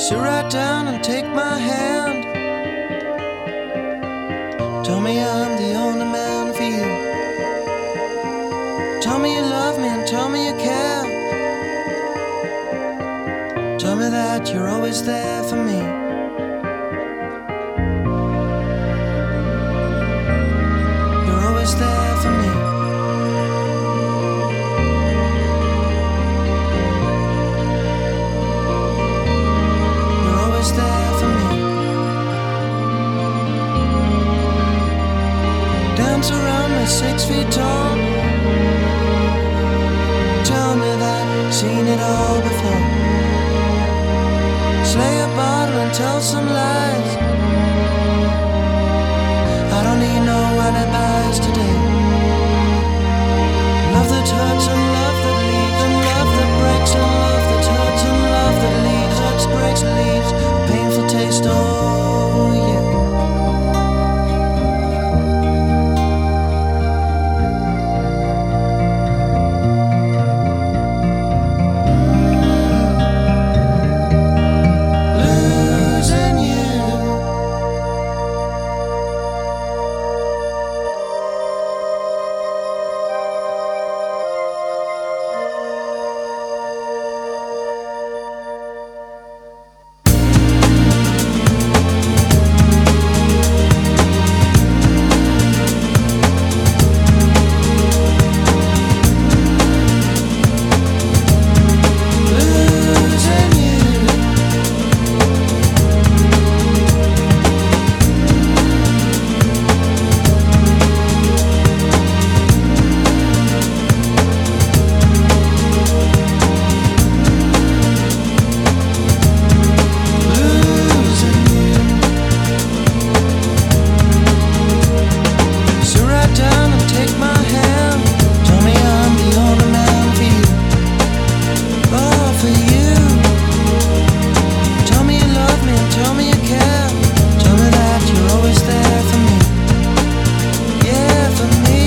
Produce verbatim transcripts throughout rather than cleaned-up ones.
Sit right down and take my hand. Tell me I'm the only man for you. Tell me you love me and tell me you care. Tell me that you're always there for me. You're always there for me. You're always there for me. Dance around me six feet tall. Tell me that you've seen it all before. Slay a bottle and tell some lies. I don't need no alibis today. Love that hurts and love that leaves, and love that breaks and love that hurts and love that leaves, hurts, breaks, leaves a painful taste. Oh yeah.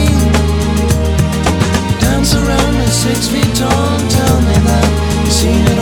Six feet tall, tell me that you've seen it